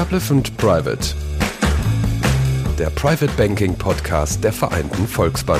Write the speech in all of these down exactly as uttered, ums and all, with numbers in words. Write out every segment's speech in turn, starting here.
Verblüffend Private. Der Private Banking Podcast der Vereinten Volksbank.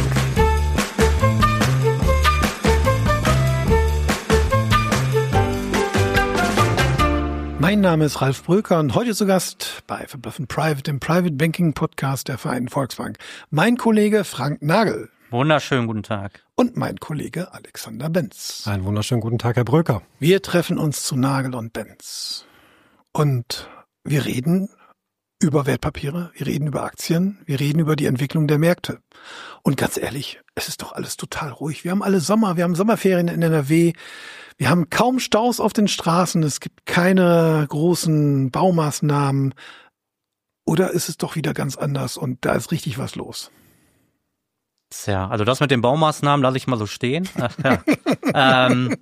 Mein Name ist Ralf Bröker und heute zu Gast bei Verblüffend Private, dem Private Banking Podcast der Vereinten Volksbank, mein Kollege Frank Nagel. Wunderschönen guten Tag. Und mein Kollege Alexander Benz. Einen wunderschönen guten Tag, Herr Bröker. Wir treffen uns zu Nagel und Benz. Und wir reden über Wertpapiere, wir reden über Aktien, wir reden über die Entwicklung der Märkte. Und ganz ehrlich, es ist doch alles total ruhig. Wir haben alle Sommer, wir haben Sommerferien in N R W. Wir haben kaum Staus auf den Straßen, es gibt keine großen Baumaßnahmen. Oder ist es doch wieder ganz anders und da ist richtig was los? Tja, also das mit den Baumaßnahmen lasse ich mal so stehen. ja. ähm,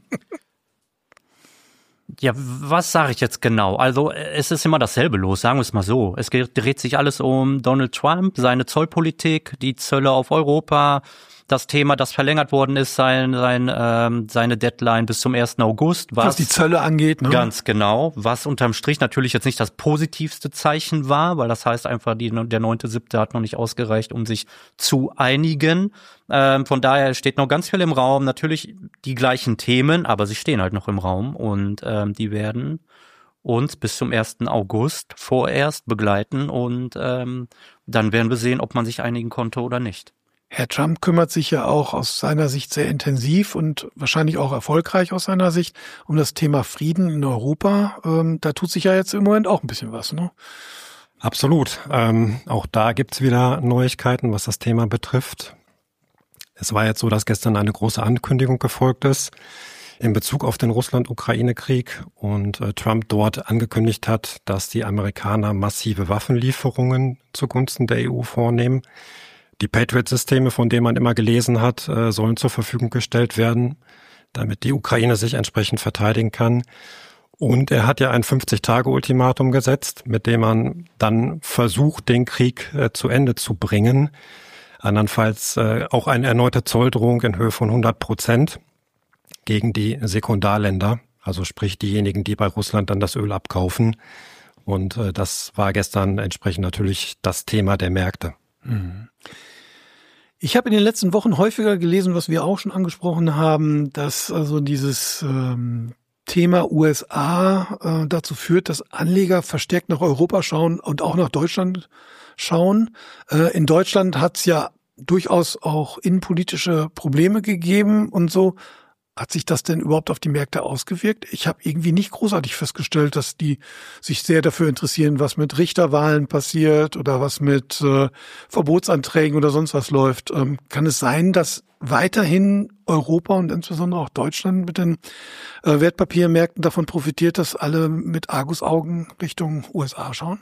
ja, was sage ich jetzt genau? Also es ist immer dasselbe los, sagen wir es mal so. Es dreht sich alles um Donald Trump, seine Zollpolitik, die Zölle auf Europa, das Thema, das verlängert worden ist, sein, sein, ähm, seine Deadline bis zum ersten August. Was, was die Zölle angeht, ne? Ganz genau. Was unterm Strich natürlich jetzt nicht das positivste Zeichen war, weil das heißt einfach, die, der neunte siebte hat noch nicht ausgereicht, um sich zu einigen. Ähm, von daher steht noch ganz viel im Raum. Natürlich die gleichen Themen, aber sie stehen halt noch im Raum und ähm, die werden uns bis zum ersten August vorerst begleiten und ähm, dann werden wir sehen, ob man sich einigen konnte oder nicht. Herr Trump kümmert sich ja auch aus seiner Sicht sehr intensiv und wahrscheinlich auch erfolgreich aus seiner Sicht um das Thema Frieden in Europa. Ähm, da tut sich ja jetzt im Moment auch ein bisschen was, ne? Absolut. Ähm, auch da gibt's wieder Neuigkeiten, was das Thema betrifft. Es war jetzt so, dass gestern eine große Ankündigung gefolgt ist in Bezug auf den Russland-Ukraine-Krieg und äh, Trump dort angekündigt hat, dass die Amerikaner massive Waffenlieferungen zugunsten der E U vornehmen. Die Patriot-Systeme, von denen man immer gelesen hat, sollen zur Verfügung gestellt werden, damit die Ukraine sich entsprechend verteidigen kann. Und er hat ja ein fünfzig-Tage-Ultimatum gesetzt, mit dem man dann versucht, den Krieg zu Ende zu bringen. Andernfalls auch eine erneute Zolldrohung in Höhe von hundert Prozent gegen die Sekundarländer, also sprich diejenigen, die bei Russland dann das Öl abkaufen. Und das war gestern entsprechend natürlich das Thema der Märkte. Ich habe in den letzten Wochen häufiger gelesen, was wir auch schon angesprochen haben, dass also dieses ähm, Thema U S A äh, dazu führt, dass Anleger verstärkt nach Europa schauen und auch nach Deutschland schauen. Äh, in Deutschland hat es ja durchaus auch innenpolitische Probleme gegeben und so. Hat sich das denn überhaupt auf die Märkte ausgewirkt? Ich habe irgendwie nicht großartig festgestellt, dass die sich sehr dafür interessieren, was mit Richterwahlen passiert oder was mit äh, Verbotsanträgen oder sonst was läuft. Ähm, kann es sein, dass weiterhin Europa und insbesondere auch Deutschland mit den äh, Wertpapiermärkten davon profitiert, dass alle mit Argusaugen Richtung U S A schauen?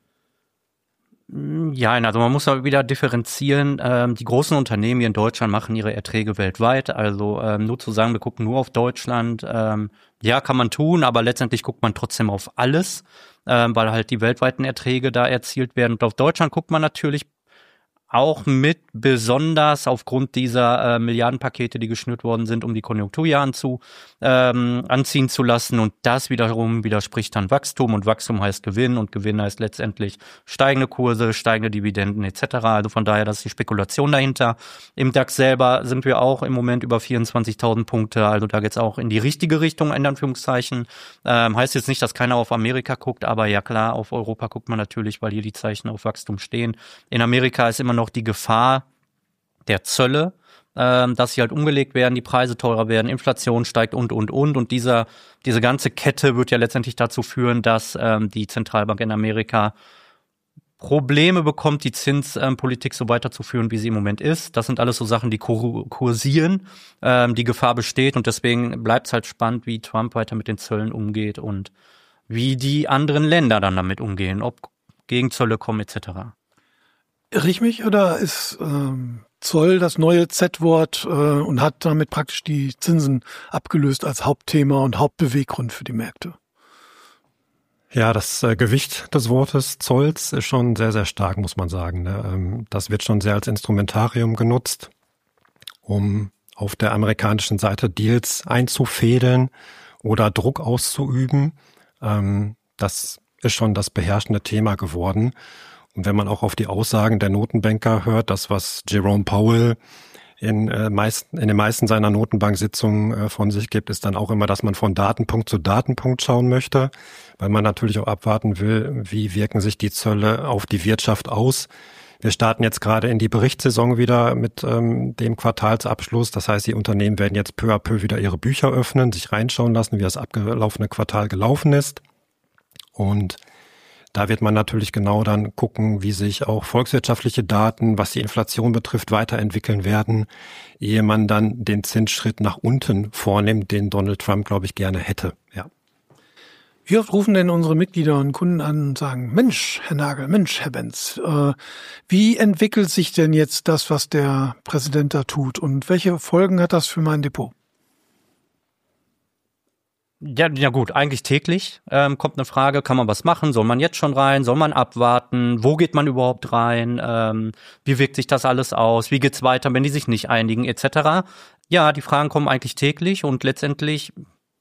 Ja, also man muss ja wieder differenzieren. Ähm, die großen Unternehmen hier in Deutschland machen ihre Erträge weltweit. Also ähm, nur zu sagen, wir gucken nur auf Deutschland, ähm, ja, kann man tun, aber letztendlich guckt man trotzdem auf alles, ähm, weil halt die weltweiten Erträge da erzielt werden. Und auf Deutschland guckt man natürlich auch mit, besonders aufgrund dieser äh, Milliardenpakete, die geschnürt worden sind, um die Konjunktur hier anzu, ähm, anziehen zu lassen. Und das wiederum widerspricht dann Wachstum. Und Wachstum heißt Gewinn und Gewinn heißt letztendlich steigende Kurse, steigende Dividenden et cetera. Also von daher, das ist die Spekulation dahinter. Im DAX selber sind wir auch im Moment über vierundzwanzigtausend Punkte. Also da geht's auch in die richtige Richtung, in Anführungszeichen. Ähm, heißt jetzt nicht, dass keiner auf Amerika guckt, aber ja klar, auf Europa guckt man natürlich, weil hier die Zeichen auf Wachstum stehen. In Amerika ist immer noch die Gefahr der Zölle, ähm, dass sie halt umgelegt werden, die Preise teurer werden, Inflation steigt und, und, und. Und dieser, diese ganze Kette wird ja letztendlich dazu führen, dass ähm, die Zentralbank in Amerika Probleme bekommt, die Zinspolitik so weiterzuführen, wie sie im Moment ist. Das sind alles so Sachen, die kur- kursieren. Ähm, die Gefahr besteht und deswegen bleibt es halt spannend, wie Trump weiter mit den Zöllen umgeht und wie die anderen Länder dann damit umgehen, ob Gegenzölle kommen et cetera. Irre ich mich oder ist ähm, Zoll das neue Z-Wort äh, und hat damit praktisch die Zinsen abgelöst als Hauptthema und Hauptbeweggrund für die Märkte? Ja, das äh, Gewicht des Wortes Zolls ist schon sehr, sehr stark, muss man sagen. Ne? Ähm, das wird schon sehr als Instrumentarium genutzt, um auf der amerikanischen Seite Deals einzufädeln oder Druck auszuüben. Ähm, das ist schon das beherrschende Thema geworden. Und wenn man auch auf die Aussagen der Notenbanker hört, das, was Jerome Powell in, äh, meisten, in den meisten seiner Notenbank-Sitzungen äh, von sich gibt, ist dann auch immer, dass man von Datenpunkt zu Datenpunkt schauen möchte, weil man natürlich auch abwarten will, wie wirken sich die Zölle auf die Wirtschaft aus. Wir starten jetzt gerade in die Berichtssaison wieder mit ähm, dem Quartalsabschluss. Das heißt, die Unternehmen werden jetzt peu à peu wieder ihre Bücher öffnen, sich reinschauen lassen, wie das abgelaufene Quartal gelaufen ist. Und da wird man natürlich genau dann gucken, wie sich auch volkswirtschaftliche Daten, was die Inflation betrifft, weiterentwickeln werden, ehe man dann den Zinsschritt nach unten vornimmt, den Donald Trump, glaube ich, gerne hätte. Ja. Wie oft rufen denn unsere Mitglieder und Kunden an und sagen, Mensch, Herr Nagel, Mensch, Herr Benz, äh, wie entwickelt sich denn jetzt das, was der Präsident da tut und welche Folgen hat das für mein Depot? Ja, ja gut, eigentlich täglich ähm, kommt eine Frage, kann man was machen, soll man jetzt schon rein, soll man abwarten, wo geht man überhaupt rein, ähm, wie wirkt sich das alles aus, wie geht's weiter, wenn die sich nicht einigen, et cetera. Ja, die Fragen kommen eigentlich täglich und letztendlich,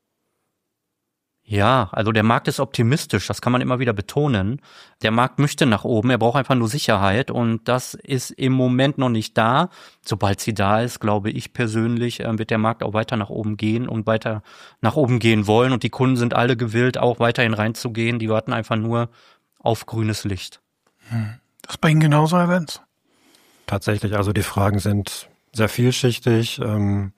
ja, also der Markt ist optimistisch, das kann man immer wieder betonen. Der Markt möchte nach oben, er braucht einfach nur Sicherheit und das ist im Moment noch nicht da. Sobald sie da ist, glaube ich persönlich, wird der Markt auch weiter nach oben gehen und weiter nach oben gehen wollen und die Kunden sind alle gewillt, auch weiterhin reinzugehen. Die warten einfach nur auf grünes Licht. Das bei Ihnen genauso, Herr Benz? Tatsächlich, also die Fragen sind sehr vielschichtig. Ähm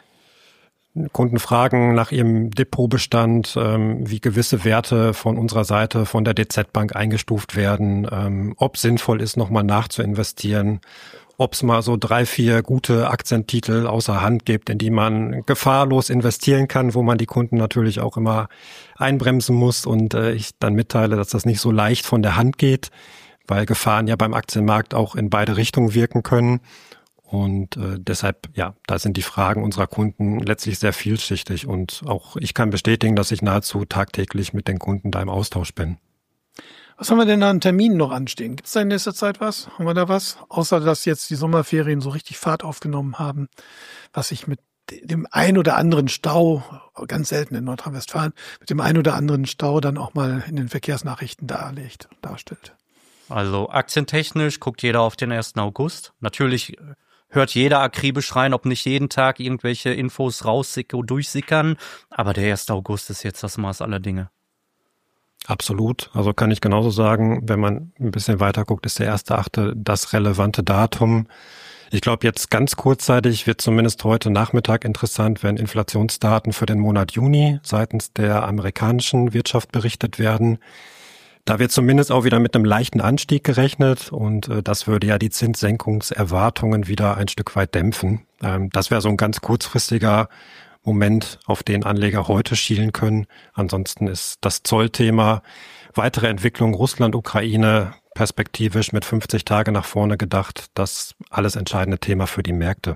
Kunden fragen nach ihrem Depotbestand, ähm, wie gewisse Werte von unserer Seite, von der D Z Bank eingestuft werden, ähm, ob sinnvoll ist, nochmal nachzuinvestieren, ob es mal so drei, vier gute Aktientitel außer Hand gibt, in die man gefahrlos investieren kann, wo man die Kunden natürlich auch immer einbremsen muss und äh, ich dann mitteile, dass das nicht so leicht von der Hand geht, weil Gefahren ja beim Aktienmarkt auch in beide Richtungen wirken können. Und äh, deshalb, ja, da sind die Fragen unserer Kunden letztlich sehr vielschichtig und auch ich kann bestätigen, dass ich nahezu tagtäglich mit den Kunden da im Austausch bin. Was haben wir denn da an Terminen noch anstehen? Gibt es da in nächster Zeit was? Haben wir da was? Außer, dass jetzt die Sommerferien so richtig Fahrt aufgenommen haben, was sich mit dem ein oder anderen Stau, ganz selten in Nordrhein-Westfalen, mit dem ein oder anderen Stau dann auch mal in den Verkehrsnachrichten darlegt, darstellt. Also aktientechnisch guckt jeder auf den ersten August. Natürlich hört jeder akribisch rein, ob nicht jeden Tag irgendwelche Infos raussickern, durchsickern. Aber der erste August ist jetzt das Maß aller Dinge. Absolut. Also kann ich genauso sagen, wenn man ein bisschen weiter guckt, ist der erste Achte das relevante Datum. Ich glaube, jetzt ganz kurzzeitig wird zumindest heute Nachmittag interessant, wenn Inflationsdaten für den Monat Juni seitens der amerikanischen Wirtschaft berichtet werden. Da wird zumindest auch wieder mit einem leichten Anstieg gerechnet und äh, das würde ja die Zinssenkungserwartungen wieder ein Stück weit dämpfen. Ähm, das wäre so ein ganz kurzfristiger Moment, auf den Anleger heute schielen können. Ansonsten ist das Zollthema, weitere Entwicklung Russland, Ukraine, perspektivisch mit fünfzig Tage nach vorne gedacht, das alles entscheidende Thema für die Märkte.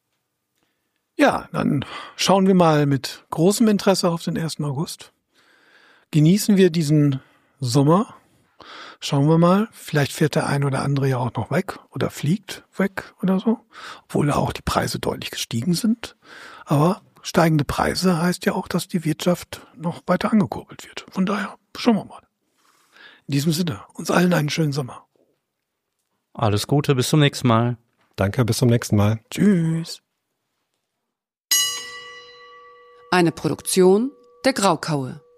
Ja, dann schauen wir mal mit großem Interesse auf den ersten August. Genießen wir diesen Sommer. Schauen wir mal. Vielleicht fährt der ein oder andere ja auch noch weg oder fliegt weg oder so. Obwohl auch die Preise deutlich gestiegen sind. Aber steigende Preise heißt ja auch, dass die Wirtschaft noch weiter angekurbelt wird. Von daher schauen wir mal. In diesem Sinne, uns allen einen schönen Sommer. Alles Gute, bis zum nächsten Mal. Danke, bis zum nächsten Mal. Tschüss. Eine Produktion der Graukaue.